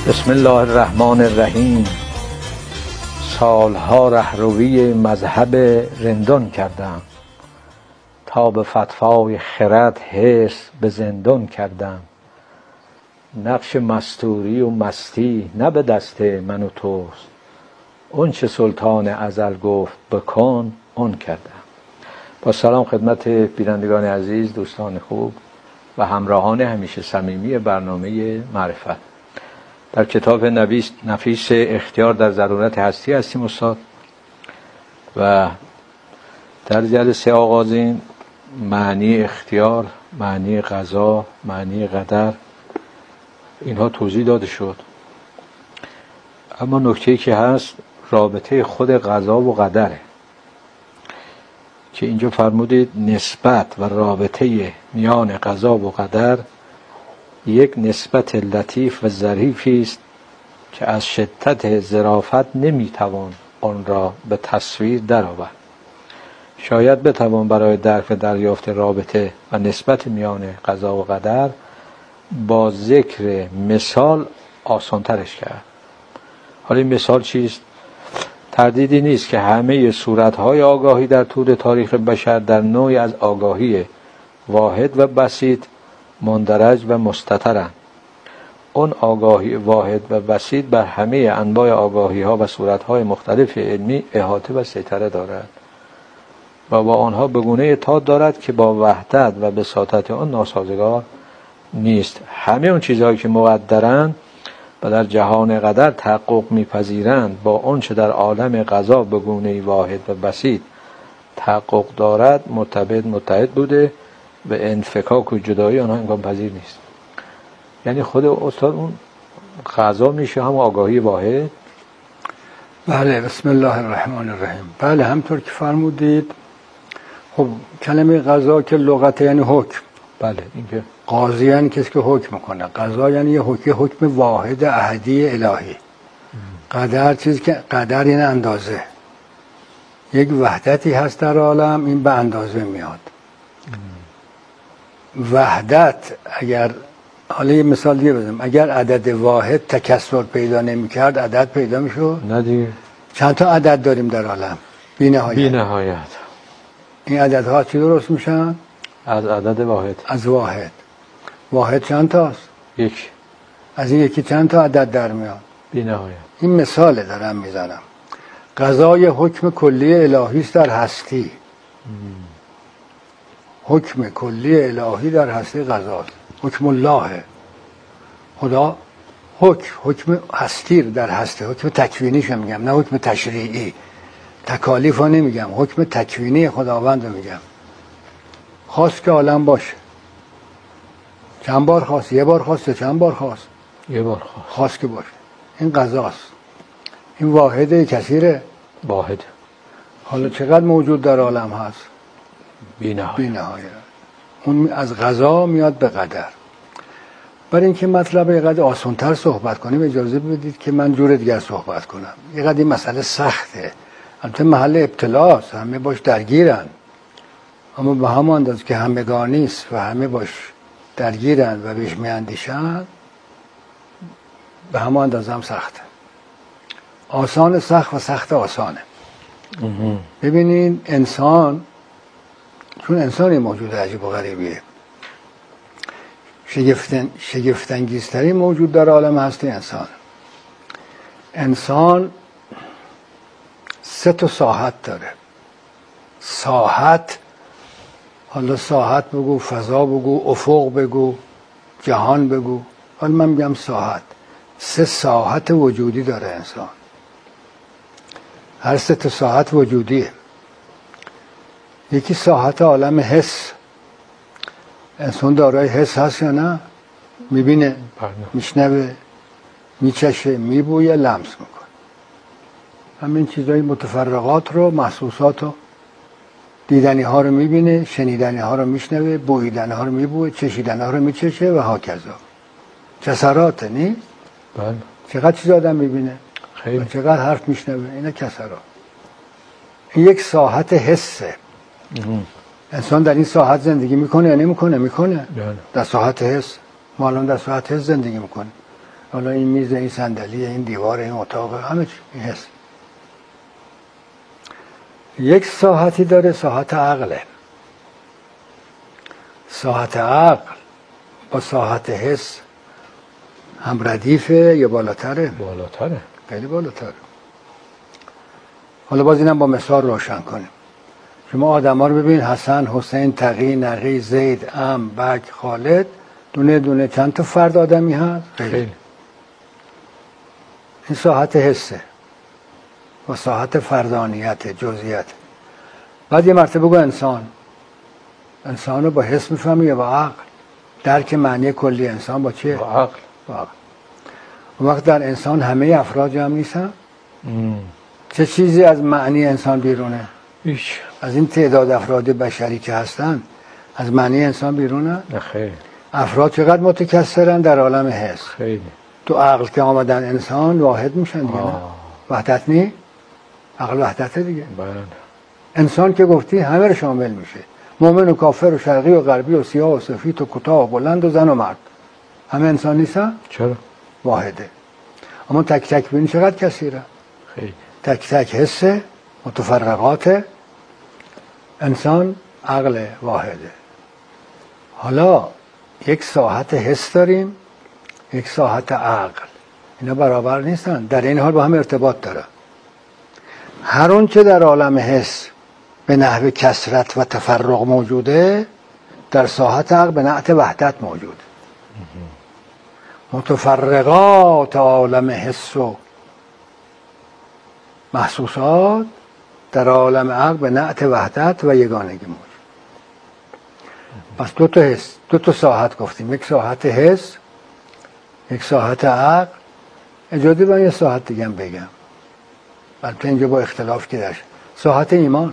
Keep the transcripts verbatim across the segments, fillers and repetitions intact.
بسم الله الرحمن الرحیم. سالها رهروی مذهب رندان کردم، تا به فتوای خرد حرص به زندان کردم. نقش مستوری و مستی نه به دست من و توست، اون چه سلطان ازل گفت بکن اون کردم. با سلام خدمت بینندگان عزیز، دوستان خوب و همراهان همیشه صمیمی برنامه معرفت. در کتاب نفیس اختیار در ضرورت هستی هستیم استاد، و در جلسه آغازین معنی اختیار، معنی قضا، معنی قدر، اینها توضیح داده شد. اما نکته‌ای که هست رابطه خود قضا و قدره که اینجا فرمودید نسبت و رابطه میان قضا و قدر یک نسبت لطیف و ظریفی است که از شدت ظرافت نمیتوان آن را به تصویر درآورد. شاید بتوان برای درک و دریافت رابطه و نسبت میان قضا و قدر با ذکر مثال آسانترش کرد. حالا این مثال چیست؟ تردیدی نیست که همه صورتهای آگاهی در طول تاریخ بشر در نوعی از آگاهی واحد و بسیط مندرج و مستترند. اون آگاهی واحد و بسیط بر همه انواع آگاهی ها و صورتهای مختلف علمی احاطه و سیطره دارد و با آنها به گونه اتحاد دارد که با وحدت و بساطت آن ناسازگار نیست. همه اون چیزهایی که مقدرند و در جهان قدر تحقق میپذیرند با اون چه در عالم قضا به گونه واحد و بسیط تحقق دارد مرتبط متحد بوده و انفکاک و جدایی آنها امکان پذیر نیست. یعنی خود استاد اون قضا میشه هم آگاهی واحد. بله، بسم الله الرحمن الرحیم. بله، همطور که فرمودید. خب کلمه قضا که لغت یعنی حکم. بله، این که قاضی یعنی کسی که حکم میکنه. قضا یعنی یه حکم حکم واحد احدی الهی. قدر چیزی که قدر یعنی اندازه. یک وحدتی هست در عالم، این به اندازه میاد. وحدت اگر حالا یه مثال دیگه بزنم، اگر عدد واحد تکثر پیدا نمی‌کرد عدد پیدا میشد؟ نه دیگه. چند تا عدد داریم در عالم؟ بی نهایت. بی نهایت. این عددها چی درست میشن؟ از عدد واحد. از واحد. واحد چند تاست؟ یک. از این یکی چند تا عدد در میاد؟ بی نهایت. این مثال دارم میزنم. قضای حکم کلی الهی است در هستی. ام. حکم کلی الهی در هستی قضاست. حکم الله، خدا حکم حکم هستی در هستی، حکم تکوینیش میگم، نه حکم تشریعی. تکالیف ها نمیگم، حکم تکوینی خداوند رو میگم. خواست که عالم باشه. چند بار خواست؟ یه بار خواست یا چند بار خواست؟ یه بار خواست. خواست که باشه. این قضاست. این واحده کثیره؟ واحد. حالا چقدر موجود در عالم هست؟ بی نهایت. بی نهایت. اون از قضا میاد به قدر. برای اینکه مطلب یه قدر آسان‌تر صحبت کنیم اجازه بدید که من جور دیگر صحبت کنم. یه قدر این مسئله سخته، البته محل ابتلاست، همه باش درگیرن، اما به همون اندازه که همگانی است و همه باش درگیرن و بهش میاندیشن، به همون اندازه هم سخته. آسان سخت و سخت آسانه. ببینین انسان، چون انسانی موجود عجیب و غریبیه، شگفتن شگفت‌انگیزترین موجود در عالم هستی انسان. انسان سه تا ساحت داره. ساحت، حالا ساحت بگو، فضا بگو، افق بگو، جهان بگو، حالا من میگم ساحت. سه ساحت وجودی داره انسان. هر سه تا ساحت وجودیه. یکی ساحت عالم حس. انسان دارای حس هست یا نه؟ میبینه، میشنوه، میچشه، میبویه، لمس میکنه. همین چیزای متفرقات رو، محسوسات رو، دیدنی ها رو میبینه، شنیدنی ها رو میشنوه، بویدنی ها رو میبویه، چشیدنی ها رو میچشه و ها کذا. جسرات نیست؟ بله. چقدر چیز آدم میبینه؟ خیلی. چقدر حرف میشنوه؟ اینا کسرات. این یک ساحت حسه. انسان در این ساحت زندگی میکنه یا نمیکنه؟ میکنه. در ساحت حس. ما الان در ساحت حس زندگی میکنیم. حالا این میز، این صندلی، این دیوار، این اتاق، همه چی این حس. یک ساحتی داره، ساحت عقله. ساحت عقل با ساحت حس هم ردیفه یا بالاتره؟ بالاتره، خیلی بالاتره. حالا باز اینم با مثال روشن کنیم. شما آدم ها رو ببین، حسن، حسین، تقی، نقی، زید، ام، بک، خالد، دونه دونه چند تا فرد آدمی هست؟ خیلی. این ساحت حسه و ساحت فردانیت، جزئیت. بعد یه مرتبه بگو انسان. انسان رو با حس میفهمی یا با عقل؟ درک معنی کلی انسان با چیه؟ با عقل. با عقل. اون وقت در انسان همه افراد جمع نیستن؟ ام. چه چیزی از معنی انسان بیرونه؟ ایش. از این تعداد افراد بشری که هستن از معنی انسان بیرونه؟ نه خیلی. افراد چقدر متکثرن در عالم حس. خیلی. تو عقل که آمدن انسان واحد میشن دیگه. وحدت نی؟ عقل وحدت دیگه. بله. انسان که گفتی همه رو شامل میشه. مؤمن و کافر و شرقی و غربی و سیاه و سفید و کوتاه و بلند و زن و مرد. همه انسان نیستن؟ چرا؟ واحده. اما تک تک بینی چقدر کثیره؟ خیلی. تک تک حسه، متفرقات. انسان عقل واحده. حالا یک ساحت حس داریم، یک ساحت عقل. اینا برابر نیستن، در این حال با هم ارتباط داره. هر اون چه در عالم حس به نحو کثرت و تفرق موجوده، در ساحت عقل به نعت وحدت موجود. متفرقات عالم حس و محسوسات در عالم عقل به نعت وحدت و یگانگی موجود. پس دو تا حس، دو تا ساحت گفتیم، یک ساحت حس، یک ساحت عقل. اجازه من یه ساحت دیگه هم بگم، البته اینجا با اختلاف که داشت. ساحت ایمان.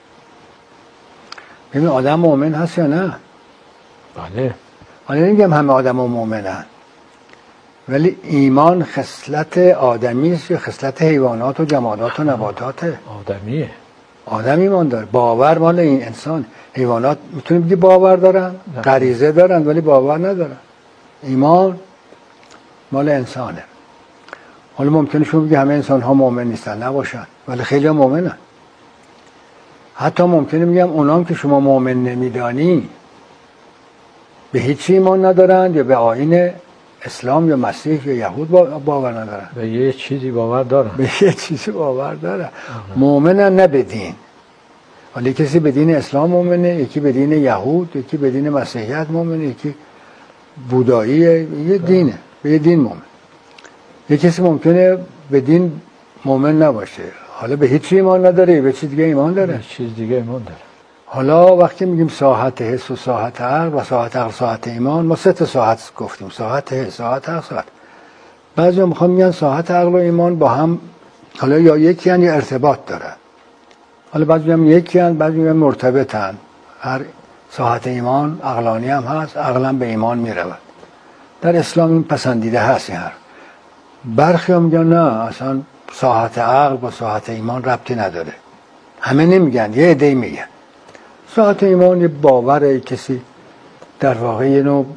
ببین آدم مؤمن هست یا نه؟ بله. حالا نمیگم همه آدم ها مؤمنن، ولی ایمان خصلت آدمی است یا خصلت حیوانات و جمادات و نباتاته؟ آدمیه. آدم ایمان داره. باور مال این انسان. حیوانات میتونی بگی باور دارن، غریزه دارن ولی باور ندارن. ایمان مال انسانه. حالا ممکنه شما بگی همه انسان ها مؤمن نیستن، نباشن، ولی خیلی ها مؤمنن. حتی ممکنه میگم اونام که شما مؤمن نمیدانی به هیچ ایمان ندارن یا به آیین اسلام یا مسیح یا یهود باور ندارن. به یه چیزی باور دارن. به یه چیزی باور دارن. مؤمنن نه به دین. ولی کسی به دین اسلام مؤمنه، یکی به دین یهود، یکی به دین مسیحیت مؤمنه، یکی بوداییه، یه دینه، به یه دین مؤمن. یه کسی ممکنه به دین مؤمن نباشه، حالا به هیچ ایمان نداره، به چیز دیگه ایمان داره. به چیز دیگه ایمان داره. حالا وقتی میگیم ساحت حس و ساحت عقل و ساحت عقل ساحت ایمان، ما سه تا ساحت گفتیم، ساحت حس، ساحت عقل، ساحت. بعضیا میخوان میگن ساحت عقل و ایمان با هم حالا یا یکی ان یا ارتباط داره. حالا بعضی هم یکی ان، بعضی هم مرتبطن. هر ساحت ایمان عقلانی هم هست، عقل به ایمان میرود. در اسلام این پسندیده هست این حرف. برخی هم میگن نه، اصلا ساحت عقل با ساحت ایمان ربطی نداره. همه نمیگن، یه عده‌ای میگن. ساحت ایمان یه باوره، کسی در واقع یه نوع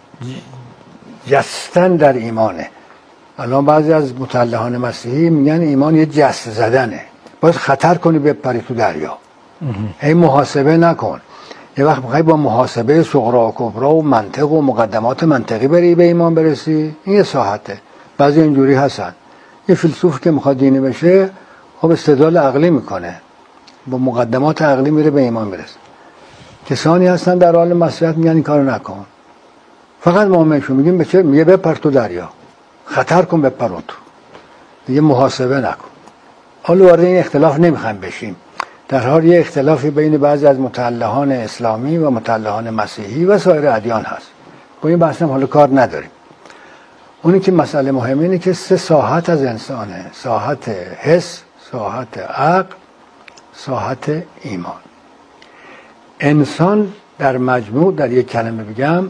جستن در ایمانه. الان بعضی از متعلقان مسیحی میگن ایمان یه جست زدنه، باید خطر کنی بپری تو دریا. هی محاسبه نکن. یه وقت میخوای با محاسبه صغرا و کبرا و منطق و مقدمات منطقی بری به ایمان برسی، این یه ساحته. بعضی اینجوری هستن. یه فیلسوف که میخواد دینی بشه، خب استدلال عقلی میکنه، با مقدمات عقلی میره به ایمان برسه. کسانی هستن در حال مسیحیت میگن این کارو نکن، فقط مؤمن شو. میگیم به چه؟ میگه بپر تو دریا، خطر کن بپر تو، دیگه محاسبه نکن. حالا وارد این اختلاف نمیخوایم بشیم. در حال یه اختلافی بین بعضی از متعلقان اسلامی و متعلقان مسیحی و سایر ادیان هست. با این بحث هم حالا کار نداریم. اونی که مسئله مهمه اینه که سه ساحت از انسانه: ساحت حس، ساحت عقل، ساحت ایمان. انسان در مجموع، در یک کلمه بگم،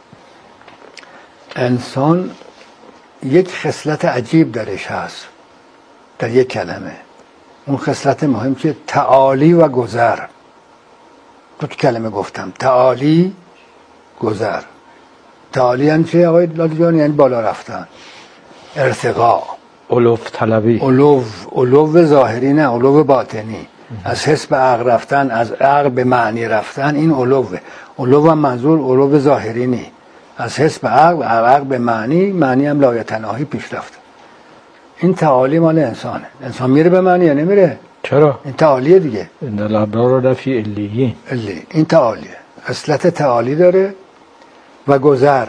انسان یک خصلت عجیب درش هست در یک کلمه. اون خصلت مهم که تعالی و گذر. دو کلمه گفتم، تعالی، گذر. تعالی یعنی چه آقای لالی جان؟ یعنی بالا رفتن. ارتقا، علو طلبی، علو علو ظاهری نه، علو باطنی. از حس به عقل رفتن، از عقل به معنی رفتن، این علوه. علو هم منظور علو ظاهری نی، از حس به عقل، عقل به معنی، معنی هم لایتناهی پیش رفته. این تعالی مال انسانه. انسان میره به معنی یا نمیره؟ چرا؟ این تعالیه دیگه. ان الابرار لفی علیین. علی. این تعالیه، اصلت تعالی داره و گذر.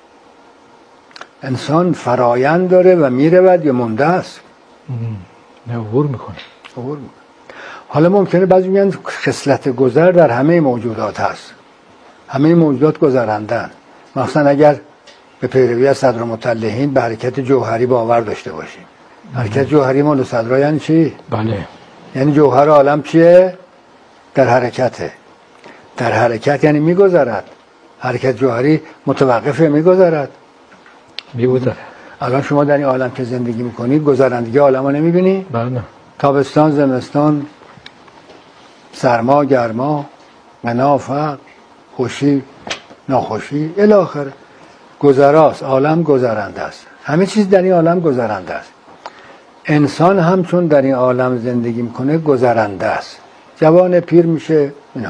انسان فرایند داره و میرود یا مونده است؟ نه، عبور میکنه. عبور میکنه. حالا ممکنه بعضی میگن خصلت گذر در همه موجودات هست. همه موجودات گذرندن. مثلا اگر به پیروی از صدرالمطلعین به حرکت جوهری باور داشته باشیم. حرکت جوهری مال صدرا یعنی چی؟ بله. یعنی جوهر عالم چیه؟ در حرکته. در حرکت یعنی میگذرد. حرکت جوهری متوقفه، میگذرد. میگذره. الان شما در این عالم که زندگی میکنید گذرندگی عالم رو نمیبینی؟ بله. تابستان، زمستان، سرما، گرما، غنا، فقر، خوشی، ناخوشی الی آخر. گذراست. عالم گذرنده است. همه چیز در این عالم گذرنده است. انسان هم چون در این عالم زندگی میکنه گذرنده است. جوان پیر میشه اینا.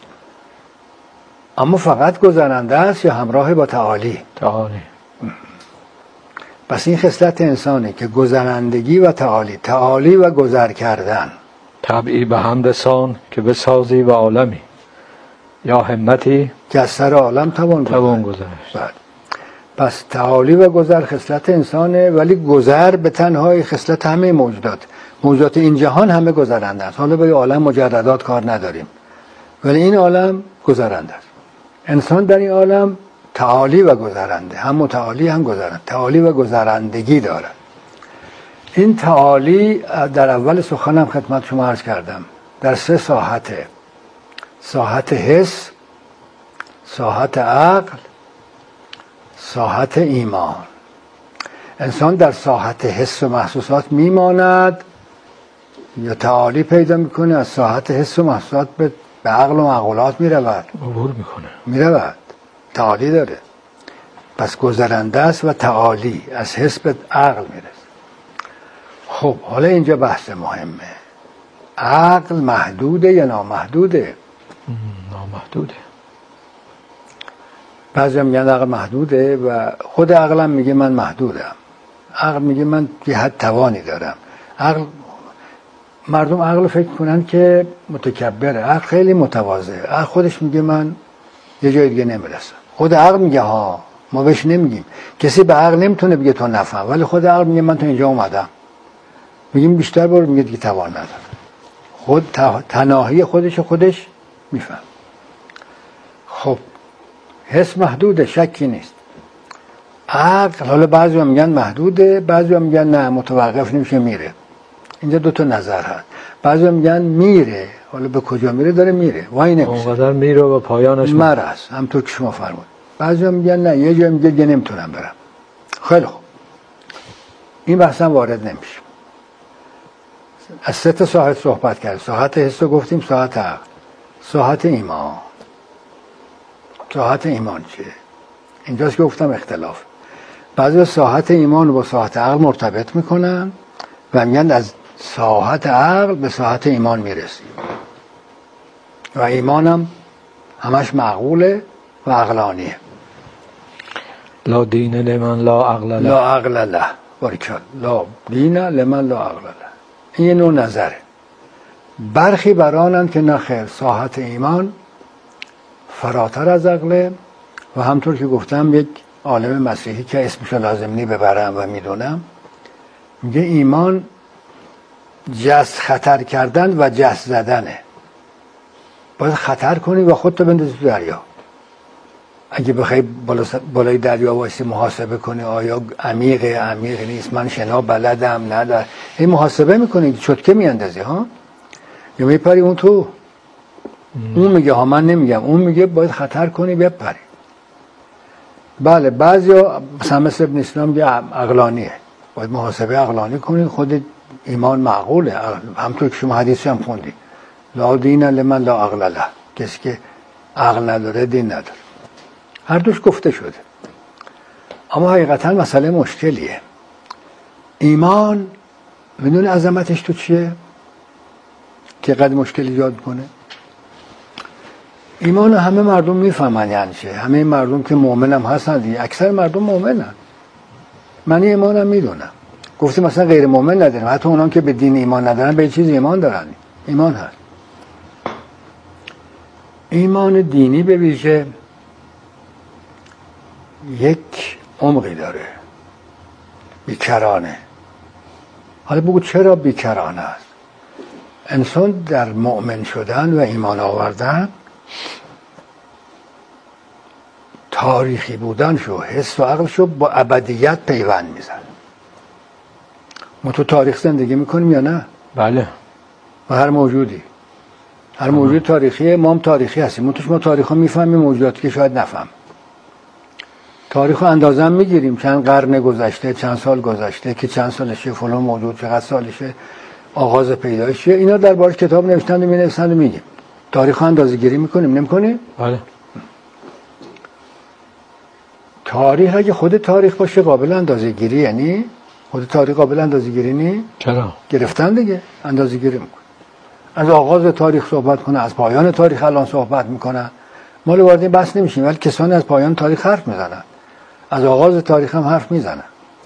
اما فقط گذرنده است یا همراه با تعالی؟ تعالی. پس این خصلت انسانه که گذرندگی و تعالی، تعالی و گذر کردن. طبعی به هم رسان که بسازی و عالمی، یا همتی که از سر عالم توان توان گذشت. پس تعالی و گذر خصلت انسانه، ولی گذر به تنهایی خصلت همه موجودات. موجودات این جهان همه گذرنده است. حالا به عالم مجردات کار نداریم، ولی این عالم گذرنده است. انسان در این عالم تعالی و گذرنده، هم متعالی هم گذرنده، تعالی و گذرندگی دارد. این تعالی در اول سخنم خدمت شما عرض کردم در سه ساحته: ساحت حس، ساحت عقل، ساحت ایمان. انسان در ساحت حس و محسوسات میماند یا تعالی پیدا میکنه، از ساحت حس و محسوسات به عقل و معقولات میرود، عبور میکنه، میرود، تعالی داره. پس گذرنده است و تعالی، از حس به عقل میرسه. خب حالا اینجا بحث مهمه: عقل محدوده یا نامحدوده؟ نامحدوده. بعضی هم میگن عقل محدوده و خود عقلم میگه من محدودم. عقل میگه من یه حد توانی دارم. عقل، مردم عقل فکر کنن که متکبره. عقل خیلی متواضعه. عقل خودش میگه من یه جای دیگه نمیرسم. خود عقل میگه ها، ما بهش نمیگیم. کسی به عقل نمیتونه بگه تو نفهم، ولی خود عقل میگه من تا اینجا اومدم. میگیم بیشتر برو، میگه دیگه توان ندارم. خود تناهی خودش خودش میفهم. خب حس محدوده، شکی نیست. عقل، حالا بعضی هم میگن محدوده، بعضی هم میگن نه متوقف نمیشه میره. اینجا دو تا نظر هست. بعضی هم میگن میره، حالا به کجا میره؟ داره میره، وای نمیشه، اونقدر میره و پایانش مرز، همطور که شما فرمود. بعضی هم میگن نه یه جا میگه دیگه نمیتونم برم. خیلی خوب، این بحثا وارد نمیشه. از سه تا ساحت صحبت کرد. ساحت حس رو گفتیم، ساحت عقل، ساحت ایمان. ساحت ایمان چیه؟ اینجاست که گفتم اختلاف. بعضی ساحت ایمان با ساحت عقل مرتبط میکنن و میگن از ساحت عقل به ساحت ایمان میرسیم و ایمانم همش معقوله و عقلانیه. لا دین لمن لا عقل له. لا عقل له. بارکالله. لا دین لمن لا عقل له. این یه نوع نظره. برخی برانند که نخیر، ساحت ایمان فراتر از عقله و همطور که گفتم یک عالم مسیحی که اسمش لازم نی ببرم و میدونم، میگه ایمان جست خطر کردن و جست زدنه. باید خطر کنی و خودتو بندازی تو دریا. اگه بخوای بالای دریا وایسی محاسبه کنی آیا عمیقه عمیق نیست، من شنا بلدم ندار، این محاسبه میکنی، چتکه میاندازی ها، یا میپری اون تو. اون میگه ها، من نمیگم، اون میگه باید خطر کنی بپری. بله بعضیا مثلا مثل ابن اسلام میگه عقلانیه، باید محاسبه عقلانی کنی. خود ایمان معقوله، همطور که شما حدیثی هم خوندی، لا دین لمن لا عقل له. کسی که عقل نداره دین نداره. هر دوش گفته شده. اما حقیقتا مسئله مشکلیه. ایمان میدونی عظمتش تو چیه که قد مشکل ایجاد کنه؟ ایمان همه مردم میفهمن یعنی چه. همه مردم که مؤمن هم هستن دیگه، اکثر مردم مؤمنن. من ایمانم میدونم. گفتیم مثلا غیر مؤمن نداریم، حتی اونان که به دین ایمان ندارن به چیز ایمان دارن. ایمان هست. ایمان دینی به ویژه یک عمقی داره، بیکرانه. حالا بگو چرا بیکرانه است؟ انسان در مؤمن شدن و ایمان آوردن تاریخی بودن شو، حس و عقل شو با ابدیت پیوند میزن. ما تو تاریخ زندگی میکنیم یا نه؟ بله. و هر موجودی هر موجود تاریخیه، ما هم تاریخی هستیم. ما توش ما تاریخ ها میفهمیم، موجوداتی که شاید نفهم. تاریخ ها اندازه میگیریم، چند قرن گذشته، چند سال گذشته، که چند سالشه فلان موجود، چقدر سالشه، آغاز پیدایشه. اینا درباره کتاب نوشتن و مینویسن و میگیم. تاریخ ها اندازه گیری میکنیم، نمیکنیم؟ بله. تاریخ اگه خود تاریخ باشه قابل اندازه گیری، یعنی خود تاریخ قابل اندازه گیری نی؟ چرا؟ گرفتن دیگه، اندازه گیری میکنه. از آغاز تاریخ صحبت کنه، از پایان تاریخ الان صحبت میکنن. ما وارد این بحث نمیشیم، ولی کسانی از پایان تاریخ حرف میزنن، از آغاز تاریخ هم حرف میزنن.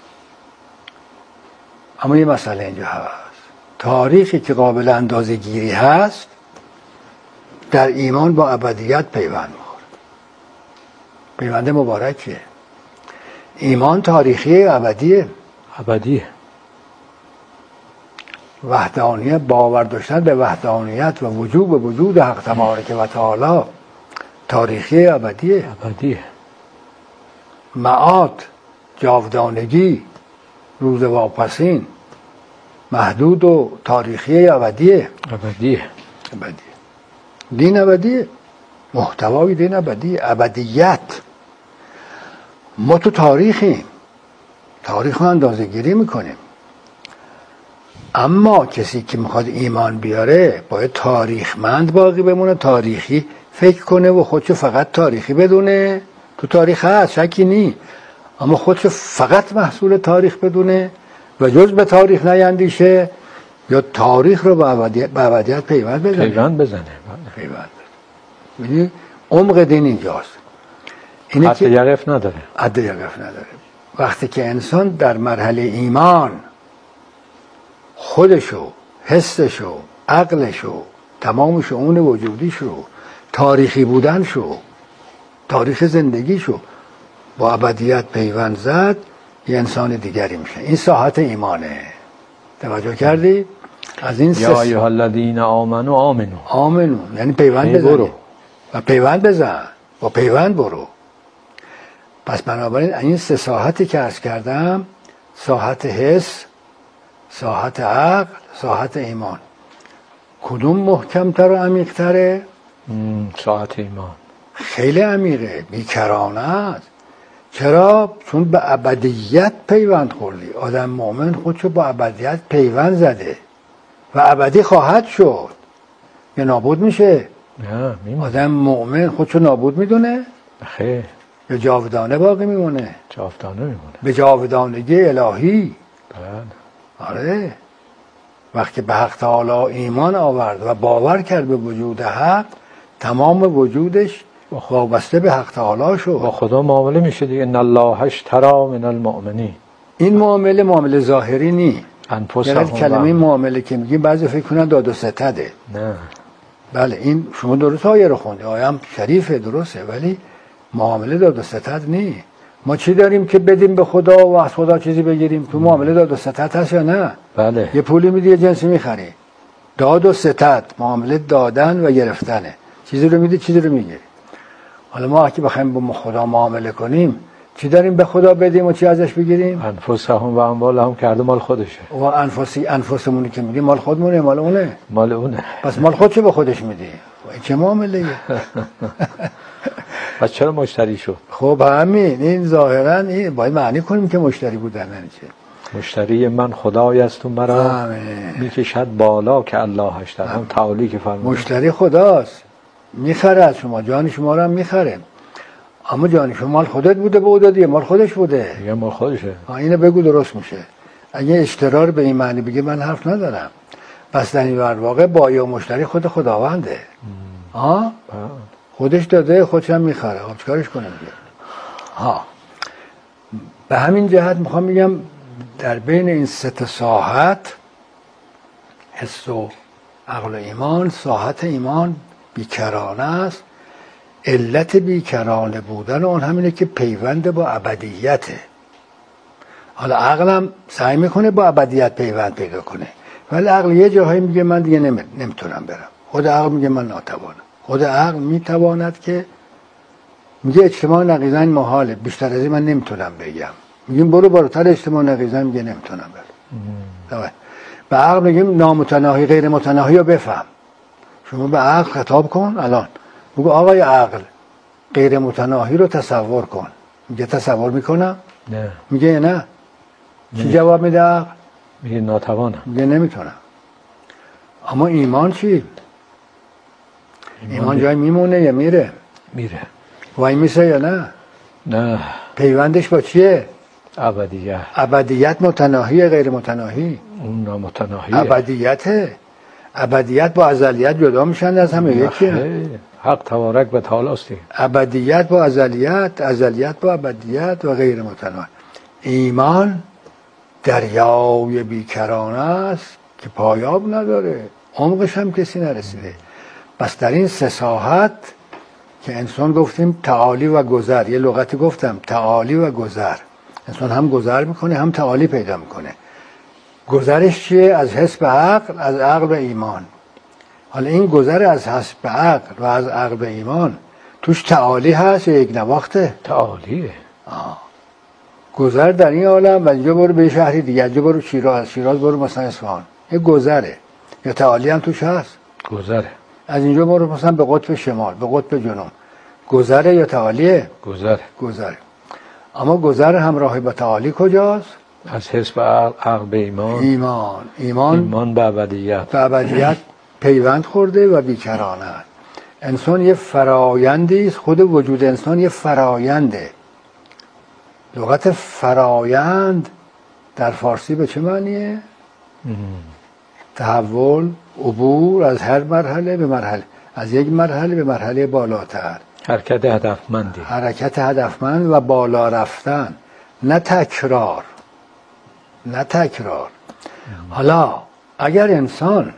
اما یه مسئله اینجا هست، تاریخی که قابل اندازه گیری هست در ایمان با ابدیت پیوند میخوره. پیوند مبارکیه. ایمان تاریخی ابدیه. ابدیه. وحدانیت، باور داشتن به وحدانیت و وجوب وجود حق تبارک و تعالی تاریخی ابدیه. ابدیه. معاد، جاودانگی، روز واپسین محدود و تاریخی ابدیه. ابدیه. ابدیه. دین ابدیه. محتوای دین ابدیه. ابدیت. ما تو تاریخیم، تاریخ رو اندازه گیری میکنیم. اما کسی که میخواد ایمان بیاره باید تاریخمند باقی بمونه، تاریخی فکر کنه و خودشو فقط تاریخی بدونه. تو تاریخ هست، شکی نی، اما خودشو فقط محصول تاریخ بدونه و جز به تاریخ نیندیشه، یا تاریخ رو به ابدیت, به ابدیت پیوند بزنه. پیوند بزنه. پیوند بزنه. عمق دین اینجاست. حد یقف نداره. حد یقف نداره. وقتی که انسان در مرحله ایمان خودشو، حسشو، عقلشو، تمام شؤون وجودیشو، تاریخی بودنشو، تاریخ زندگیشو با ابدیت پیوند زد، یه انسان دیگری میشه. این ساحت ایمانه. توجه کردی؟ از این یا ایها الذین آمنوا آمنو. آمنو یعنی پیوند بزن و پیوند بزن و پیوند برو. پس بنابراین این سه ساحتی که عرض کردم، ساحت حس، ساحت عقل، ساحت ایمان، کدوم محکمتر و عمیق‌تره؟ ساحت ایمان خیلی عمیقه، بیکرانه است. چرا؟ چون به ابدیت پیوند خوردی. آدم مؤمن خودشو با ابدیت پیوند زده و ابدی خواهد شد. یا نابود میشه؟ نه، میمونه. آدم مؤمن خودشو نابود میدونه؟ خیر. یا جاودانه باقی میمونه؟ جاودانه میمونه. به جاودانگی الهی. بله. آره. وقتی به حق تعالی ایمان آورد و باور کرد به وجود حق، تمام وجودش وابسته به حق تعالی شد. با خدا معامله میشه دیگه. ان الله اشتری من المؤمنین. این معامله معامله ظاهری نی. انفسهم. یعنی کلمه معامله که میگیم بعضی فکر کنن داد و ستده. نه. بله این شما درست آیه رو خوندی، آیه هم شریفه، درسته، ولی معامله داد و ستد نی. ما چی داریم که بدیم به خدا و از خدا چیزی بگیریم؟ تو معامله داد و ستد هست یا نه؟ بله. یه پولی میدی یه جنسی میخری. داد و ستد، معامله دادن و گرفتنه. چیزی رو میدی، چیزی رو میگیری. حالا ما اگه بخوایم با خدا معامله کنیم، چی داریم به خدا بدیم و چی ازش بگیریم؟ انفسهم و اموالهم کرده مال خودشه. و انفسی انفسمونی که میدیم مال خودمونه، مال اونه. مال اونه. پس مال خودشو به خودش میدی. چه معامله؟ پس چرا مشتری شد؟ خب همین، این ظاهرا این باید معنی کنیم که مشتری بودن یعنی چه؟ مشتری من خدای است و مرا میکشد بالا که الله اشتری. هم تعالی که فرمود مشتری خداست، میخره از شما، جان شما رو هم میخره. اما جان شما مال خودت بوده به او دادی، مال خودش بوده. دیگه مال خودشه. اینو بگو درست میشه. اگه اشترار به این معنی بگه من حرف ندارم. بستنی بر واقع بایی و مشتری خود خداونده. ها خودش داده خودش هم میخره. خب چیکارش کنم دیگه؟ ها به همین جهت میخوام بگم در بین این سه تا ساحت، حس و عقل و ایمان، ساحت ایمان بیکرانه است. علت بیکرانه بودن اون همینه که پیوند با ابدیته. حالا عقلم سعی میکنه با ابدیت پیوند پیدا کنه، ولی عقل یه جاهایی میگه من دیگه نمی... نمیتونم برم. خود عقل میگه من ناتوانم. خود عقل میتواند که میگه اجتماع نقیضین محاله، بیشتر از این من نمیتونم بگم. میگیم برو بالاتر اجتماع نقیضین، میگه نمیتونم برم. به عقل میگیم نامتناهی غیر متناهی رو بفهم. شما به عقل خطاب کن الان، بگو آقای عقل غیر متناهی رو تصور کن. میگه تصور میکنم؟ نه. میگه نه. چی جواب میده عقل؟ میگه ناتوانم. میگه نمیتونم. اما ایمان چی؟ ایمان, ایمان جای میمونه یا میره؟ میره. وای میسه یا نه؟ نه. پیوندش با چیه؟ ابدیت. ابدیت متناهی غیر متناهی؟ اون نامتناهیه. ابدیته. ابدیت با ازلیت جدا میشن از همه یکیه. حق تبارک و تعالی است. ابدیت با ازلیت، ازلیت با ابدیت و غیر متناهی. ایمان دریای بیکرانه است که پایاب نداره، عمقش هم کسی نرسیده. بس در این سه ساحت که انسان گفتیم تعالی و گذر، یه لغتی گفتم تعالی و گذر، انسان هم گذر میکنه هم تعالی پیدا میکنه. گذرش چیه؟ از حس به عقل، از عقل به ایمان. حالا این گذر از حس به عقل و از عقل به ایمان توش تعالی هست یا یک نواخته؟ تعالیه. آه. گذر در این عالم و اینجا برو به شهری دیگه، اینجا برو شیراز، شیراز برو مثلا اصفهان، یه گذره. یا تعالی هم توش هست؟ گذره. از اینجا برو مثلا به قطب شمال، به قطب جنوب، گذره یا تعالیه؟ گذره. گذره. اما گذر همراه با تعالی کجاست؟ از حس به عقل، عقل به ایمان. ایمان ایمان, ایمان به ابدیت. به ابدیت پیوند خورده و بیکرانه. انسان یه فرایندی است، خود وجود انسان یه فراینده. لغت فرایند در فارسی به چه معنیه؟ تحول، عبور از هر مرحله به مرحله، از یک مرحله به مرحله بالاتر. حرکت هدفمندی. حرکت هدفمند و بالا رفتن، نه تکرار. نه تکرار. حالا اگر انسان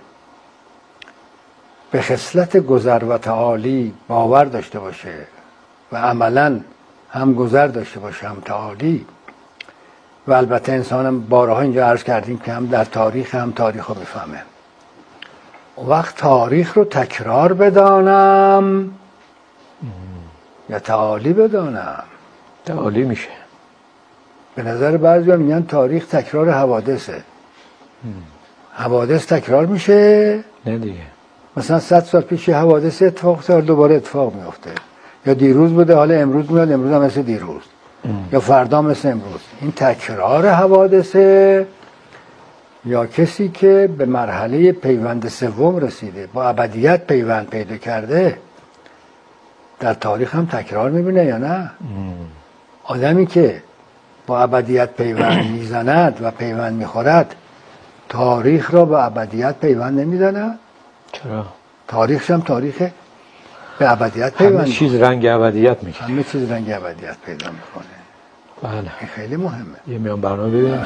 به خصلت گذر و تعالی باور داشته باشه و عملاً هم گذر داشته باشه هم تعالی، و البته انسان هم بارها اینجا عرض کردیم که هم در تاریخ هم تاریخ رو بفهمه، اون وقت تاریخ رو تکرار بدانم یا تعالی بدانم؟ تعالی میشه. به نظر بعضی ها میگن تاریخ تکرار حوادثه. حوادث تکرار میشه؟ نه دیگه. مثلا صد سال پیش حوادث اتفاق افتاد دوباره اتفاق میفته، یا دیروز بوده حالا امروز میاد، امروز هم مثل دیروز ام. یا فردا مثل امروز. این تکرار حوادثه یا کسی که به مرحله پیوند سوم رسیده، با ابدیت پیوند پیدا کرده، در تاریخ هم تکرار میبینه یا نه؟ ام. آدمی که با ابدیت پیوند میزند و پیوند میخورد، تاریخ را با ابدیت پیوند نمیزند؟ چرا؟ تاریخش هم تاریخ به ابدیت پیوند. همه چیز رنگ ابدیت میکنه. همه چیز رنگ ابدیت پیدا میکنه. بله. این خیلی مهمه. یه میان برنامه ببینیم.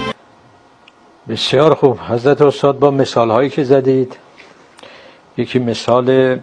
بسیار خوب. حضرت استاد با مثال هایی که زدید، یکی مثال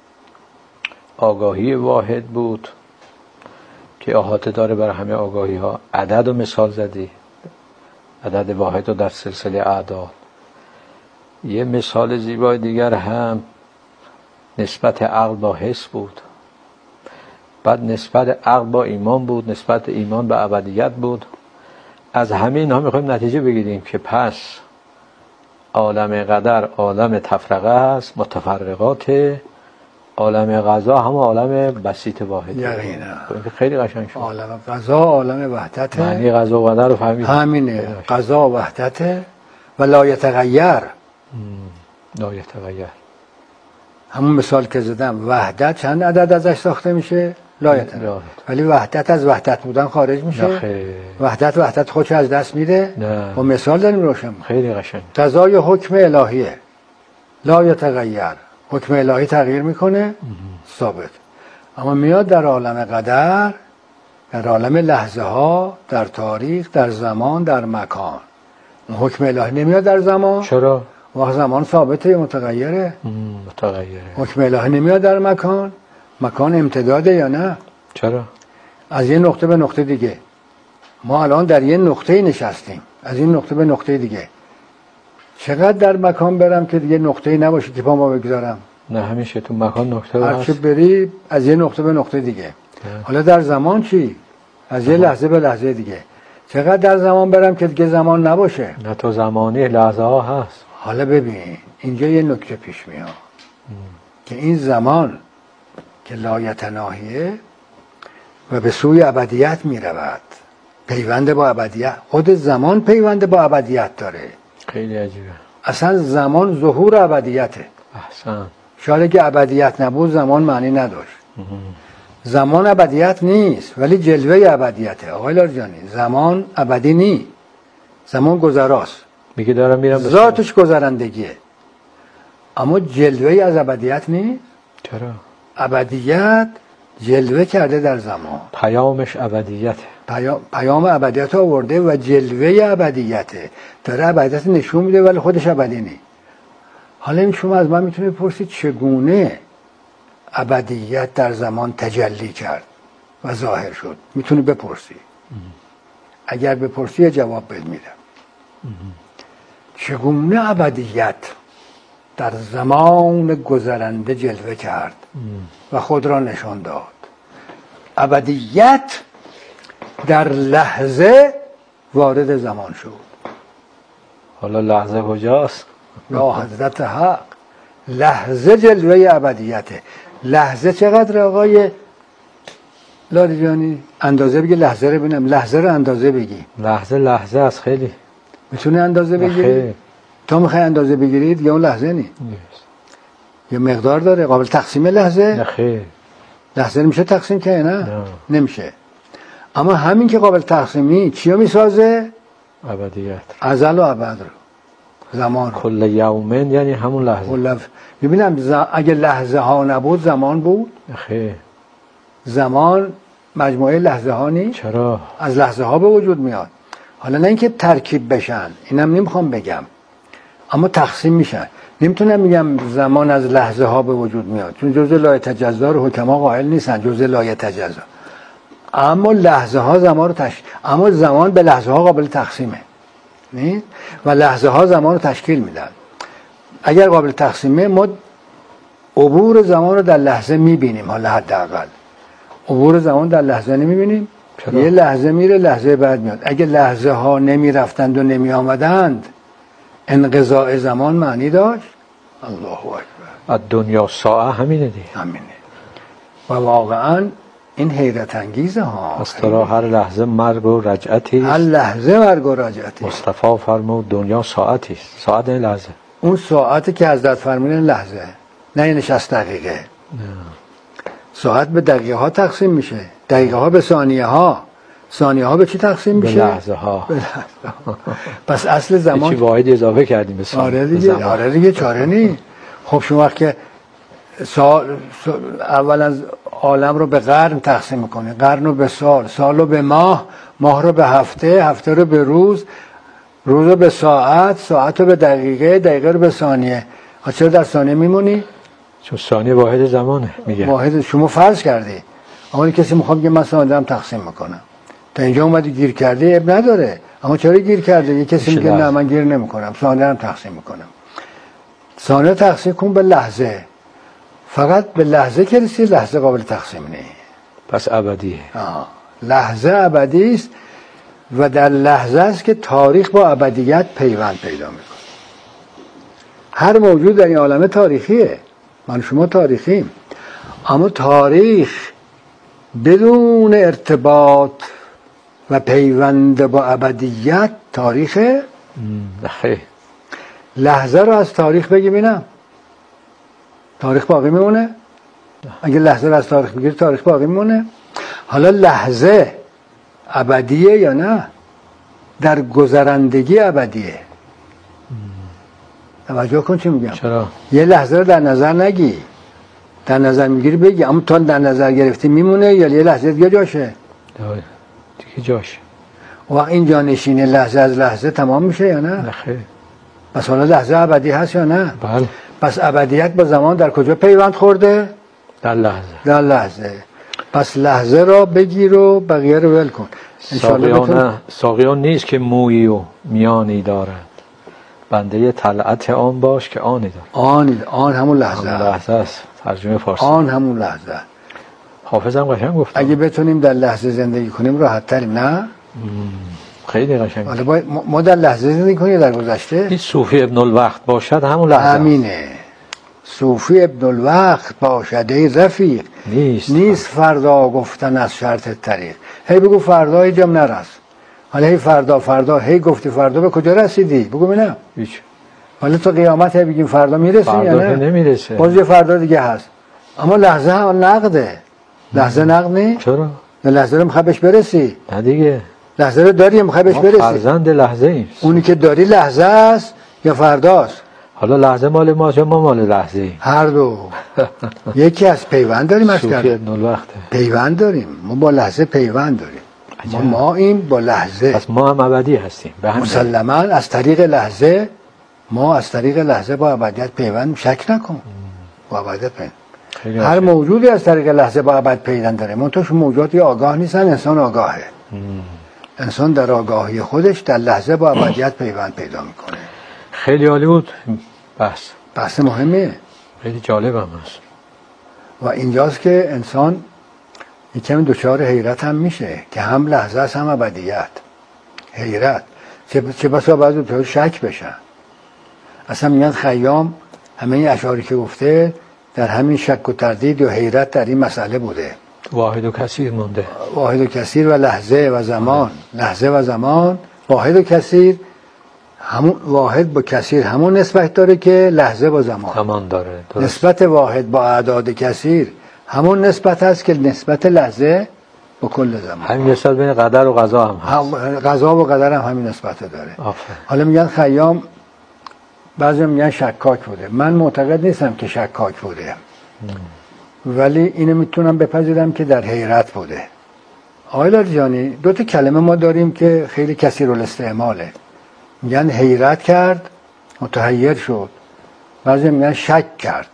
آگاهی واحد بود که احاطه داره برای همه آگاهی ها. عدد و مثال زدی، عدد واحد رو در سلسله اعداد. یه مثال زیبای دیگر هم نسبت عقل با حس بود، بعد نسبت عقل با ایمان بود، نسبت ایمان به ابدیت بود. از همه اینها میخوایم نتیجه بگیریم که پس عالم قدر عالم تفرقه است، متفرقات. عالم قضا هم عالم بسیط واحد. یقینا. خیلی قشنگ شد. عالم قضا عالم وحدته. معنی قضا و قدر رو فهمید. همینه. قضا وحدته و لا یتغیر. لا یتغیر. همون مثال که زدم، وحدت چند عدد ازش ساخته میشه؟ لایتناهی. ولی وحدت از وحدت بودن خارج میشه. وحدت وحدت خودش از دست میده. و مثال داریم روشن. خیلی قشنگ. قضای حکم الهیه. لا یتغیر. حکم الهی تغییر میکنه ثابت. اما میاد در عالم قدر، در عالم لحظه ها، در تاریخ، در زمان، در مکان. حکم الهی نمیاد در زمان. چرا؟ وقت زمان ثابته یا متغیره؟ متغیره. حکم الهی نمیاد در مکان. مکان امتداده یا نه؟ چرا؟ از یه نقطه به نقطه دیگه. ما الان در یه نقطه نشستیم، از این نقطه به نقطه دیگه. چقدر در مکان برم که دیگه نقطه نباشه که پا ما بگذارم؟ نه همیشه تو مکان نقطه هست. هرچه بری از یه نقطه به نقطه دیگه. نه. حالا در زمان چی؟ از یه لحظه به لحظه دیگه. چقدر در زمان برم که دیگه زمان نباشه؟ نه تو زمانی لحظه ها هست. حالا ببین اینجا یه نکته پیش میاد که این زمان که لایتناهیه و به سوی ابدیت میرود، پیوند با ابدیت. خود زمان پیوند با ابدیت داره. خیلی عجیبه. اصلا زمان ظهور ابدیته. احسن. شاید که ابدیت نبود زمان معنی نداشت. زمان ابدیت نیست ولی جلوه ابدیته. آقای لارجانی زمان ابدی نیست، زمان گذراست. میگه دارم میرم ذاتش گذرندگیه، اما جلوه از ابدیت نیست. چرا؟ ابدیت جلوه کرده در زمان. پیامش ابدیته. پیام پیام ابدیت آورده و جلوه ابدیته. داره ابدیت نشون میده ولی خودش ابدی نیست. حالا این شما از من میتونید بپرسید چگونه ابدیت در زمان تجلی کرد و ظاهر شد؟ میتونید بپرسید. اگر بپرسی جواب بد میدم. چگونه ابدیت در زمان گذرنده جلوه کرد و خود را نشان داد؟ ابدیت در لحظه وارد زمان شد. حالا لحظه کجاست؟ یا حضرت حق، لحظه جلوه ابدیته. لحظه چقدر آقای لاریجانی؟ اندازه بگی لحظه رو ببینم. لحظه رو اندازه بگی. لحظه لحظه است. خیلی میتونه اندازه بگیری؟ تا میخوای اندازه بگیرید یا اون لحظه نی؟ یه مقدار داره قابل تقسیم لحظه؟ نه خیر. لحظه نمیشه تقسیم که نه؟ نه نمیشه. اما همین که قابل تقسیم نی چی رو میسازه؟ ابدیت. ازل و ابد رو، زمان رو. کل یومن یعنی همون لحظه. کل ببینم ز... اگه لحظه ها نبود زمان بود؟ خیر. زمان مجموعه لحظه ها نیست؟ چرا؟ از لحظه ها به وجود میاد. حالا نه اینکه ترکیب بشن، اینم نمیخوام بگم، اما تقسیم میشن. نمیتونم بگم زمان از لحظه ها به وجود میاد چون جزء لایتجزا رو حکما قائل نیستن، جزء لایتجزا. اما لحظه ها زمان رو تشکیل، اما زمان به لحظه ها قابل تقسیمه نیست و لحظه ها زمان رو تشکیل میدن. اگر قابل تقسیمه ما عبور زمان رو در لحظه میبینیم. حالا حداقل عبور زمان در لحظه نمیبینیم. یه لحظه میره لحظه بعد میاد. اگه لحظه ها نمی رفتند و نمی آمدند انقضاء زمان معنی داشت؟ الله اکبر. دنیا ساعه همینه دیگه. همینه. و واقعا این حیرت انگیزه ها. پس تو هر لحظه مرگ و رجعتی. هر لحظه مرگ و رجعتی. مصطفی فرمود دنیا ساعتی است. ساعت این لحظه. اون ساعتی که حضرت فرمودن لحظه، نه نشست دقیقه. نه. ساعت به دقیقه ها تقسیم میشه. دقیقه ها به ثانیه ها. ثانیه ها به چی تقسیم میشه؟ به لحظه ها. به لحظه ها. پس اصل زمان چی واحد اضافه کردیم به ثانیه. آره دیگه، آره دیگه چاره نی. خب شما وقت که سال اول از عالم رو به قرن تقسیم میکنه، قرن رو به سال، سال رو به ماه، ماه رو به هفته، هفته رو به روز، روز رو به ساعت، ساعت رو به دقیقه، دقیقه رو به ثانیه. چرا در ثانیه میمونی؟ چون ثانیه واحد زمانه میگه. واحد شما فرض کردی. اما کسی میخواد که مثلا آدم تقسیم میکنم. تا اینجا اومدی گیر کرده اب نداره. اما چرا گیر کرده؟ یه کسی میگه نه من گیر نمیکنم، ثانیه رو تقسیم میکنم. ثانیه تقسیم کن به لحظه. فقط به لحظه که رسید لحظه قابل تقسیم نیست. پس ابدیه. آه. لحظه ابدی است و در لحظه است که تاریخ با ابدیت پیوند پیدا میکنه. هر موجود در این عالم تاریخیه. من شما تاریخیم. اما تاریخ بدون ارتباط و پیوند با ابدیت تاریخه؟ نه. لحظه رو از تاریخ بگی بینم تاریخ باقی میمونه؟ اگه لحظه رو از تاریخ بگیری تاریخ باقی میمونه. حالا لحظه ابدیه یا نه؟ در گذرندگی ابدیه. توجه کن چی میگم. چرا؟ یه لحظه رو در نظر نگی، در نظر میگیری بگی، اما تو در نظر گرفتی میمونه یا یه لحظه دیگه جاشه؟ دیگه جاشه. وقت این جانشینی لحظه از لحظه تمام میشه یا نه؟ نه خیر. پس حالا لحظه ابدی هست یا نه؟ بله. پس ابدیت با زمان در کجا پیوند خورده؟ در لحظه. در لحظه. پس لحظه را بگیر و بقیه رو ول کن. ساقیان ساقیان نیست که مویی و میانی دارد، بنده طلعت آن باش که آنی دارد. آن آن همون لحظه. همون لحظه است. ترجمه فارسی. آن همون لحظه. حافظم قشنگ گفت. اگه بتونیم در لحظه زندگی کنیم راحت تریم، نه؟ خیلی قشنگ. حالا باید ما در لحظه زندگی کنیم در گذشته. این صوفی ابن الوقت باشد همون لحظه. همینه. صوفی ابن الوقت باشد ای رفیق، نیست نیست فردا گفتن از شرط طریق. هی بگو فردا هیچ جام نرس. حالا هی فردا فردا هی گفتی فردا به کجا رسیدی؟ بگو ببینم. هیچ. حالا تو قیامت هی بگیم فردا میرسیم یا نه؟ نمیرسه. باز یه فردا دیگه هست. اما لحظه هم نقده. لحظه نقد نیست؟ چرا؟ لحظه رو میخوای بهش برسی. نه دیگه. لحظه رو داری میخوای بهش برسی. فرزند لحظه ایم. اونی که داری لحظه است یا فرداست؟ حالا لحظه مال ما یا ما مال لحظه ایم؟ هر دو. یکی از پیوند داریم از صوفی ابن الوقته. پیوند داریم. ما با لحظه پیوند داریم. ما ما این با لحظه. پس ما هم ابدی هستیم. مسلماً از طریق لحظه ما از طریق لحظه با ابدیت پیوند، شک نکن. با ابدیت پیوند. هر موجودی از طریق لحظه با ابد پیوند داره. منتها موجودی آگاه نیستن، انسان آگاهه. ام. انسان در آگاهی خودش در لحظه با ابدیت پیوند پیدا میکنه. خیلی عالی بود بحث. بحث مهمه. خیلی جالب هم هست. و اینجاست که انسان یکم دچار حیرت هم میشه که هم لحظه است هم ابدیت. حیرت. چه چه بسا بعضی دچار شک بشن. اصلا میگن خیام همه این اشعاری که گفته در همین شک و تردید و حیرت در این مسئله بوده. واحد و کثیر مونده. واحد و کثیر و لحظه و زمان. لحظه و زمان. واحد و کثیر، همون واحد با کثیر همون نسبت داره که لحظه با زمان. زمان داره. درست. نسبت واحد با اعداد کثیر همون نسبت هست که نسبت لحظه با کل زمان. همین نسبت بین قدر و قضا هم هست. هم قضا و قدر هم همین نسبت داره. آفر. حالا میگن خیام، بعضی میگن شکاک بوده. من معتقد نیستم که شکاک بوده. ام. ولی اینو میتونم بپذیرم که در حیرت بوده. آقای لاریجانی، دو تا کلمه ما داریم که خیلی کثیرالاستعماله. میگن حیرت کرد، متحیر شد. بعضی میگن شک کرد.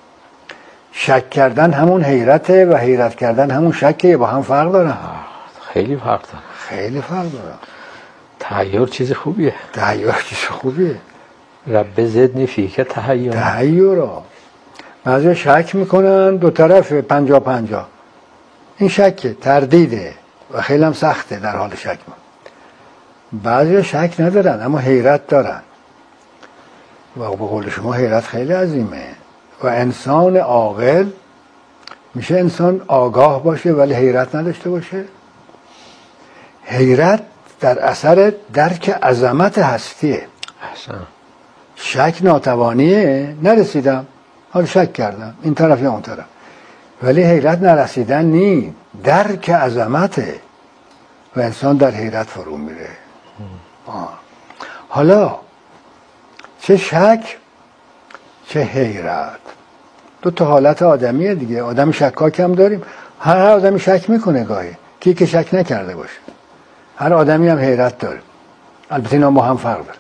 شک کردن همون حیرته و حیرت کردن همون شکه، با هم فرق دارن. خیلی فرق داره. خیلی فرق داره. تحیر چیز خوبیه. تحیر چیز خوبیه. رب زدنی فیک تحیر. تحیرا. بعضی شک میکنن دو طرف پنجا پنجا. این شکه، تردیده و خیلی هم سخته در حال شک من. بعضی شک ندارن اما حیرت دارن. و به قول شما حیرت خیلی عظیمه. و انسان عاقل میشه انسان آگاه باشه ولی حیرت نداشته باشه. حیرت در اثر درک عظمت هستیه. احسن. شک ناتوانیه، نرسیدم حالا شک کردم این طرف یا اون طرف. ولی حیرت نرسیدن نی، درک عظمته و انسان در حیرت فرو میره. آه. حالا چه شک چه حیرت، دو تا حالت آدمیه دیگه. آدم شکاک هم داریم. هر هر آدمی شک میکنه گاهی، کی که شک نکرده باشه. هر آدمی هم حیرت داره. البته اینا با هم فرق داره.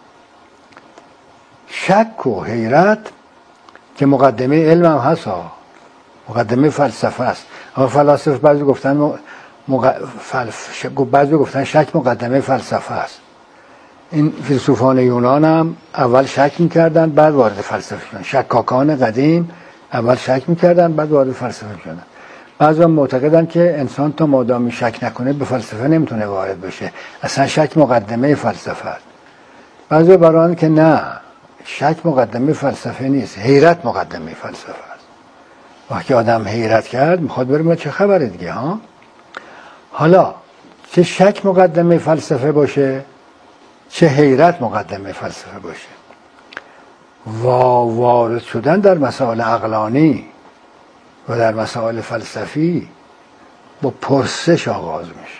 شک و حیرت که مقدمه علم هم هست ها. مقدمه فلسفه است. اما فلاسفه بعضی گفتن مق... فلف... بعضی گفتن شک مقدمه فلسفه است. این فیلسوفان یونان هم اول شک میکردن بعد وارد فلسفه شدن. شکاکان قدیم اول شک میکردن بعد وارد فلسفه شدن. بعضی هم معتقدن که انسان تا مادامی شک نکنه به فلسفه نمیتونه وارد بشه. اصلا شک مقدمه فلسفه است. بعضی بران که نه، شک مقدمه فلسفه نیست، حیرت مقدمه فلسفه است. وقتی آدم حیرت کرد میخواد بریم چه خبره دیگه ها. حالا چه شک مقدمه فلسفه باشه چه حیرت مقدمه فلسفه باشه، و وارد شدن در مسائل عقلانی و در مسائل فلسفی با پرسش آغاز میشه.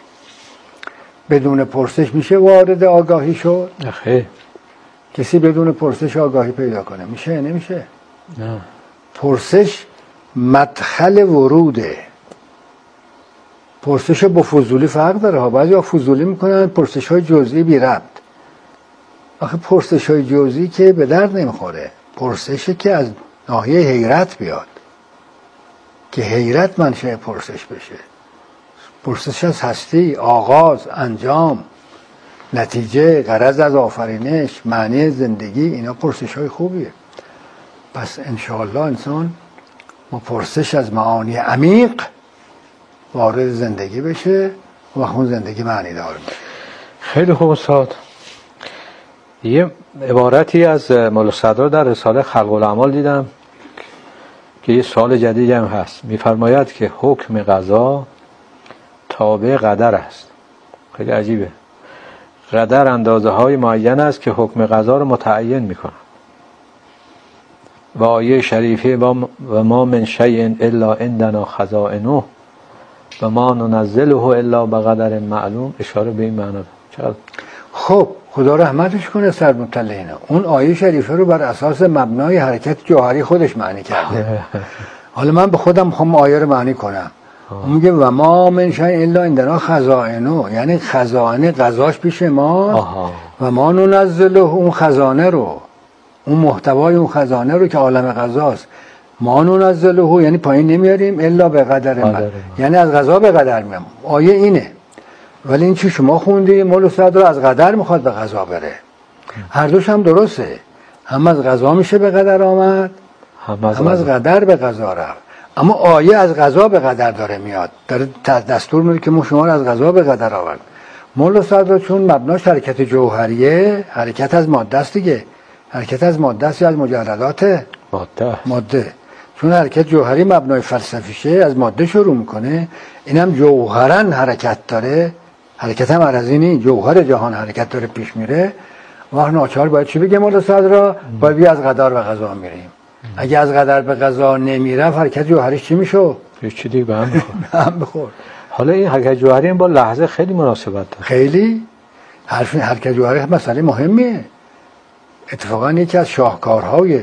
بدون پرسش میشه وارد آگاهی شد؟ خیر. کسی بدون پرسش آگاهی پیدا کنه میشه؟ نمیشه. نه. پرسش مدخل وروده. پرسش با فضولی فرق داره ها. بعضی ها فضولی میکنن پرسش های جزئی بی ربط. آخه پرسش های جزئی که به درد نمیخوره. پرسشی که از ناحیه حیرت بیاد، که حیرت منشأ پرسش بشه. پرسش از هستی، آغاز، انجام، نتیجه، غرض از آفرینش، معنی زندگی، اینا پرسش های خوبیه. پس انشاءالله انسان با پرسش از معانی عمیق وارد زندگی بشه و اون زندگی معنی دار میشه. خیلی خوب استاد. یه عبارتی از مولا صدرا در رساله خلق الاعمال دیدم که یه سوال جدیدی هم هست. میفرماید که حکم قضا تابع قدر است. خیلی عجیبه. قدر اندازه های معین است که حکم قضا رو متعین میکنه. و آیه شریفه و ما من شیء الا عندنا خزائنه و ما ننزله الا بقدر معلوم اشاره به این معنی. چقدر خب خدا رحمتش کنه سرمطلعین. اون آیه شریفه رو بر اساس مبنای حرکت جوهری خودش معنی کرده. حالا من به خودم میخوام آیه رو معنی کنم. اون میگه و ما من شیء الا عندنا خزائنه، یعنی خزانه قضاش پیش ما و ما ننزله، اون خزانه رو، اون محتوای اون خزانه رو که عالم قضاست، ما ننزله یعنی پایین نمیاریم الا به قدر من، یعنی از قضا به قدر میام. آیه اینه. ولی این چی شما خوندی مولا صدرا از قدر میخواد به قضا بره. هر دوش هم درسته. هم از قضا میشه به قدر آمد، هم از, هم از قدر به قضا رفت. اما آیه از قضا به قدر داره میاد، داره دستور میده که ما شما رو از قضا به قدر آورد. مولا صدرا چون مبناش حرکت جوهریه، حرکت از ماده است دیگه. حرکت از ماده است یا از مجردات ماده ماده. چون حرکت جوهری مبنای فلسفیشه، از ماده شروع میکنه. اینم جوهرن حرکت داره. حرکت هم عرضی جوهر جهان حرکت داره پیش میره. وقت ناچار باید چی بگه مولا صدرا؟ باید بیا از قدر به قضا میریم. اگه از قدر به قضا نمیره حرکت جوهریش چی میشه؟ چی دیگه به هم بخور. هم بخور. حالا این حرکت جوهری با لحظه خیلی مناسبت داره. خیلی حرف حرکت جوهری مسئله مهمیه. اتفاقا یکی از شاهکارهای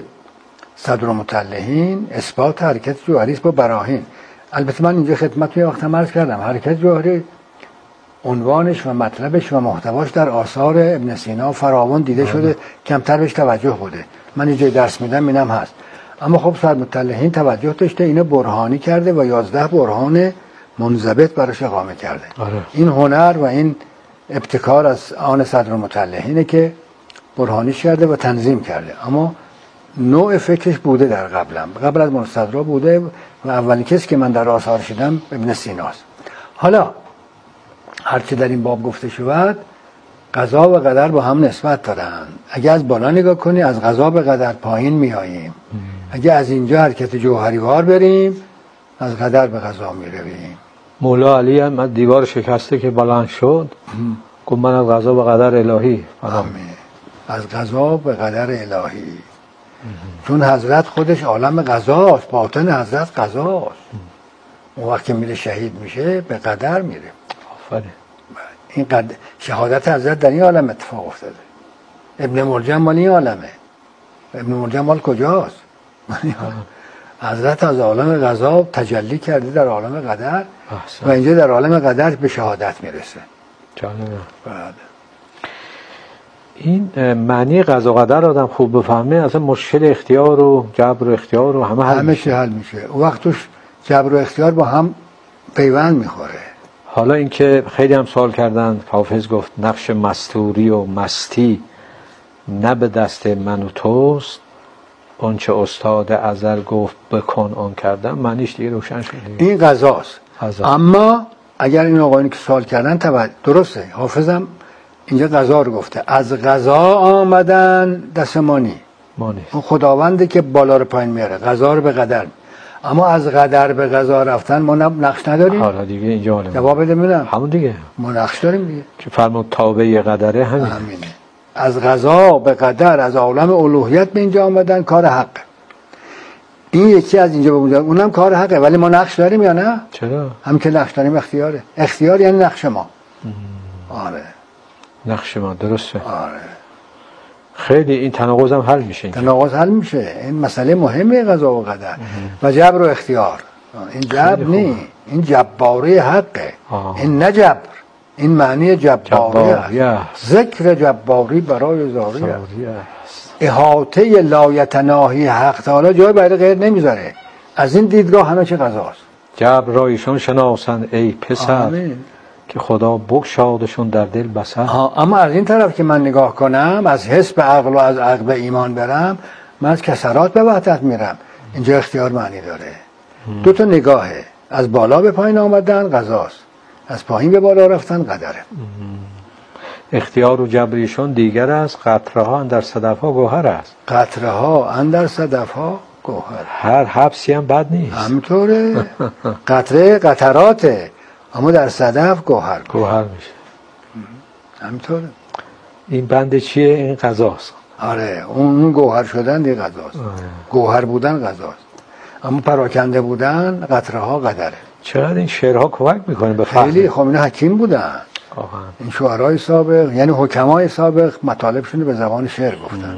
صدرالمطلعین اثبات حرکت جوهری است با براهین. البته من اینجا خدمتتون وقت عرض کردم حرکت جوهری عنوانش و مطلبش و محتواش در آثار ابن سینا فراوان دیده شده، کمتر بهش توجه بوده. من اینجا درس میدم اینم هست. اما خب صدرالمطلعین توجه داشته، اینو برهانی کرده و یازده برهان منضبط براش اقامه کرده. آره. این هنر و این ابتکار از آن صدرالمطلعینه که برهانیش کرده و تنظیم کرده. اما نوع فکرش بوده در قبلم، قبل از مولا صدرا بوده و اولین کسی که من در آثارش دیدم ابن سیناست. حالا هرچی در این باب گفته شود، قضا و قدر با هم نسبت دارن. اگه از بالا نگاه کنی از قضا به قدر پایین میاییم. اگه از اینجا حرکت جوهری وار بریم از قدر به قضا میرویم. مولا علی هم از دیوار شکسته که بلند شد گفت من از قضا به قدر الهی. آمین. از قضا به قدر الهی. چون حضرت خودش عالم قضاست، باطن حضرت قضاست. اون وقت که میره شهید میشه به قدر میره. آفرین. این قد... شهادت حضرت در این عالم اتفاق افتاده. ابن مرجم مال این عالمه. ابن مرجم مال کجاست؟ حضرت از عالم قضا تجلی کرده در عالم قدر و اینجا در عالم قدر به شهادت میرسه. جالبه. بعد این معنی قضا قدر آدم خوب بفهمه اصلا مشکل اختیار و جبر و اختیار و همه حل همه میشه. حل میشه. وقتش جبر و اختیار با هم پیوند میخوره. حالا اینکه خیلی هم سوال کردن، حافظ گفت نقش مستوری و مستی نه به دست من و توست، اون چه استاد ازل گفت بکن آن کردم. معنیش دیگه روشن شد. این قضاست. اما اگر این آقایانی که سوال کردن توجه درسته، حافظم اینجا قضا رو گفته. از قضا آمدن دست ما نی. اون خداونده که بالا رو پایین میاره، قضا رو به قدر. اما از قدر به قضا رفتن ما نقش نداریم. حالا دیگه اینجا حالا جواب بده میدم. همون دیگه ما نقش داریم دیگه. که فرمود تابع قدره همین. همینه. از قضا به قدر، از عالم الوهیت به اینجا آمدن کار حق. این یکی از اینجا به اونجا، اونم کار حقه، ولی ما نقش داریم یا نه؟ چرا؟ هم که نقش داریم اختیاره. اختیار یعنی نقش ما. آره نقش ما، درسته. آره خیلی این تناقض هم حل میشه. تناقض حل میشه. این مسئله مهمه قضا و قدر و جبر و اختیار. این جبر نی، این جباری حقه. آه. این نه جبر، این معنی جباری است. ذکر جباری برای زاری است. احاطه لایتناهی حق تعالی جای برای غیر نمیذاره. از این دیدگاه همه چی قضاست. جبر را ایشان شناسند ای پسر. آمین. که خدا بگشادشون در دل بسر. اما از این طرف که من نگاه کنم، از حس به عقل و از عقل به ایمان برم، من از کسرات به وحدت میرم. اینجا اختیار معنی داره. هم. دو تا نگاهه، از بالا به پایین آمدن قضاست، از پایین به بالا رفتن قدره. اختیار و جبریشون دیگر است. قطره ها اندر صدف ها گوهر است. قطره ها اندر صدف ها گوهر. هر حبسی هم بد نیست. همطوره. قطره قطراته، اما در صدف گوهر گوهر میشه. همطوره. این بند چیه؟ این قضاست. آره اون گوهر شدن دیگه قضاست. گوهر بودن قضاست، اما پراکنده بودن قطره ها قدره. چقدر این شعرها کمک میکنه به فهم. خیلی. خب اینا حکیم بودن. آها. این شعرهای سابق یعنی حکمای سابق مطالبشون به زبان شعر گفتن.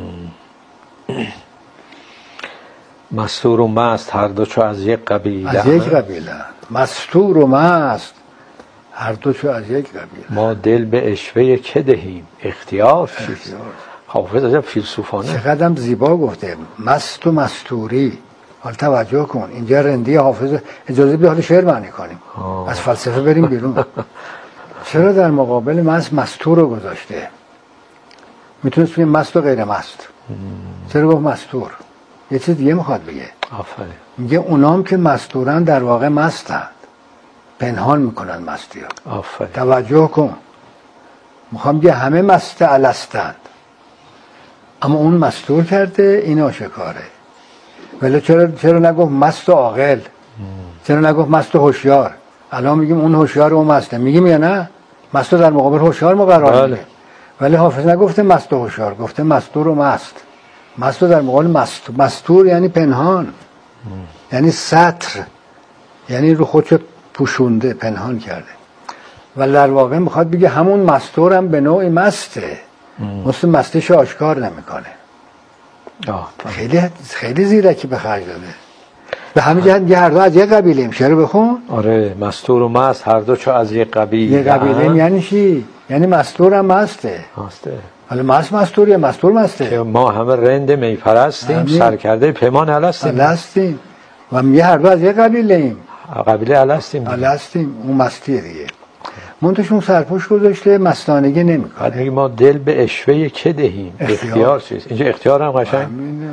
مستور و مست هر دو چو از یک قبیله. از یک قبیله. مستور و مست هر دو چو از یک قبیله. ما دل به اشوه که دهیم اختیار چیست؟ حافظ عجب فیلسوفانه. چقدرم زیبا گفته. مست و مستوری. حال توجه کن اینجا رندی حافظ. اجازه بده حال شعر معنی کنیم. آه. از فلسفه بریم بیرون. چرا در مقابل مست مستور رو گذاشته؟ میتونست بگه مست و غیر مست. چرا گفت مستور؟ یه چیز دیگه میخواد بگه. آفرین. میگه اونام که مستورن در واقع مستند، پنهان میکنن مستی ها. آفرین. توجه کن. میخوام بگه همه مست الستند، اما اون مستور کرده، این آشکاره. ولی چرا چرا نگفت مست و عاقل؟ چرا نگفت مست و هوشیار؟ الان میگیم اون هوشیار و اون مسته، میگیم یا نه؟ مست در مقابل هوشیار مقرر میده. ولی حافظ نگفته مست و هوشیار، گفته مستور و مست. مست در مقابل مست. مستور یعنی پنهان، یعنی ستر، یعنی رو خودشو پوشونده، پنهان کرده. و در واقع میخواد بگه همون مستور هم به نوعی مسته، مثل مستش آشکار نمیکنه. خیلی خیلی زیرکی به خرج داده. به همین جهت یه هر دو از یک قبیله ایم. شعر بخون. آره مستور و مست هر دو چو از یک قبیله. یک قبیله ایم یعنی چی؟ یعنی مستور هم مسته. مسته. حالا مست مستوریه، مستور مسته. که ما همه رند می پرستیم، سرکرده پیمان الستیم. الستیم. و یه هر دو از یک قبیله ایم. قبیله الستیم. الستیم. اون مستیه دیگه. منتشون سرپوش گذاشته، مستانگی نمیکنه. بعد میگه ما دل به اشوه که دهیم اختیار, اختیار چیست؟ اینجا اختیار هم قشنگ.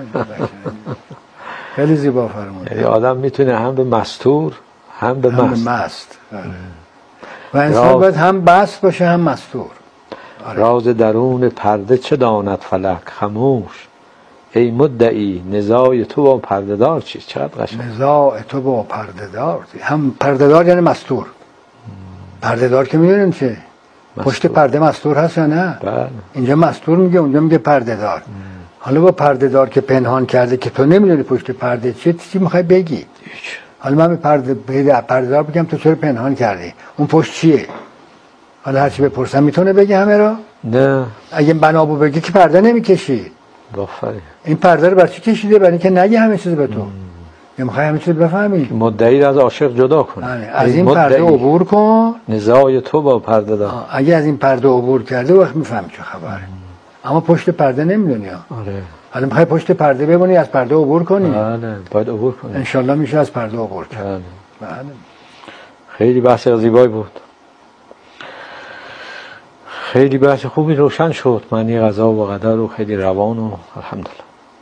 خیلی زیبا فرموده. یعنی آدم میتونه هم به مستور هم به هم مست. به مست. و انسان باید هم بست باشه هم مستور. آره. راز درون پرده چه داند فلک خموش ای مدعی نزاع تو با پرده دار چیست؟ چقدر قشنگ. نزاع تو با پرده دار. هم پرده دار یعنی مستور. پرده دار که میدونیم چه؟ پشت پرده مستور هست یا نه؟ بله. اینجا مستور میگه، اونجا میگه پرده دار. حالا با پرده دار که پنهان کرده که تو نمیدونی پشت پرده چیه، چی میخوای بگی؟ حالا من به پرده پرده دار بگم تو چرا پنهان کردی؟ اون پشت چیه؟ حالا هرچی بپرسم میتونه بگه همه را؟ نه. اگه بنابو بگی که پرده نمیکشی. آفرین. این پرده رو برای چی کشیده؟ برای اینکه نگه همه چیز به تو. یا میخوای همه چیز بفهمی؟ مدعی از عاشق جدا کن. از این پرده عبور کن. نزاع تو با پرده دار. اگه از این پرده عبور کرده وقت میفهمی چه خبره. اما پشت پرده نمیدونی. آره. حالا میخوای پشت پرده بمونی از پرده عبور کنی؟ بله، باید عبور کنی. ان شاء الله میشه از پرده عبور کرد. بله. بله. خیلی بحث زیبایی بود. خیلی بحث خوبی روشن شد. معنی قضا و قدر و خیلی روان و الحمدلله.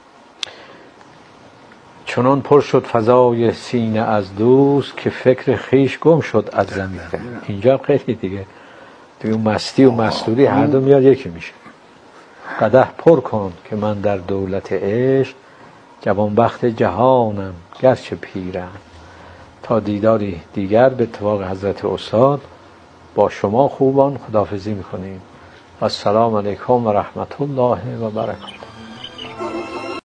چنان پر شد فضای سینه از دوست که فکر خیش گم شد از زمین. اینجا خیلی دیگه توی مستی و مستوری هر دو میاد یکی میشه. قدح پر کن که من در دولت عشق جوانبخت جهانم گرچه پیرم. تا دیداری دیگر به اتفاق حضرت استاد با شما خوبان خداحافظی میکنیم. السلام علیکم و رحمت الله و برکاته.